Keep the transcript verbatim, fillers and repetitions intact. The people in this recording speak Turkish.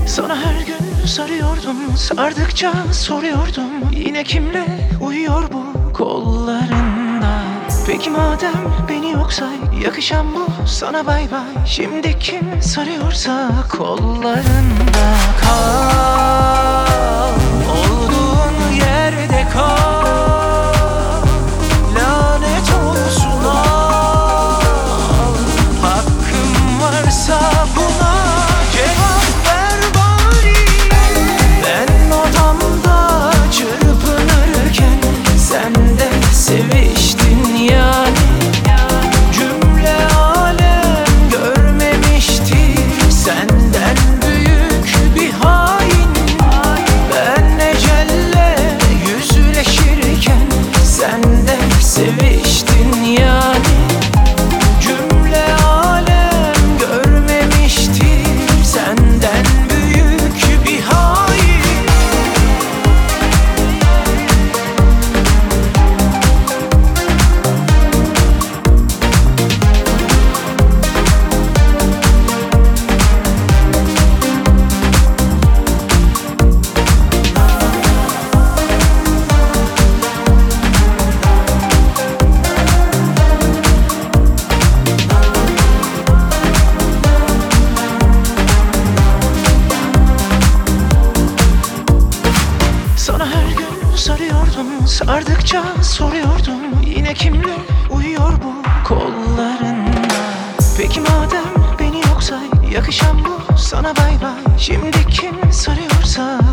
Sana her gün sarıyordum, sardıkça soruyordum, yine kimle uyuyor bu kollarında? Peki madem beni yok say, yakışan bu sana bay bay. Şimdi kim sarıyorsa kollarında kal, olduğun yerde kal. Lanet olsun al, hakkım varsa buna cevap ver bari. Ben odamda çırpınırken sen de seviştin yani. Cümle alem görmemiştir senden büyük bir hain. Ben ecelle yüzleşirken sen de seviştin yani. Cümle alem görmemiştir senden büyük bir hain. Sana her gün sarıyordum, sardıkça soruyordum, yine kimle uyuyor bu kollarında? Peki madem beni yok say, yakışan bu sana bay bay. Şimdi kim sarıyorsa